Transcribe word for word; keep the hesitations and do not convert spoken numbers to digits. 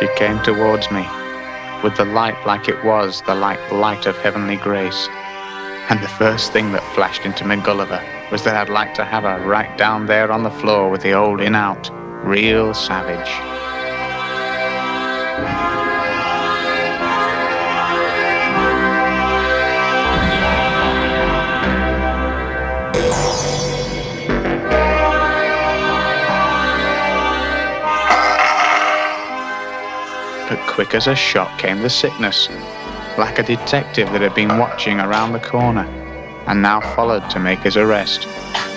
She came towards me, with the light like it was the like light of heavenly grace. And the first thing that flashed into me Gulliver was that I'd like to have her right down there on the floor with the old in-out, real savage. But quick as a shot came the sickness, like a detective that had been watching around the corner, and now followed to make his arrest.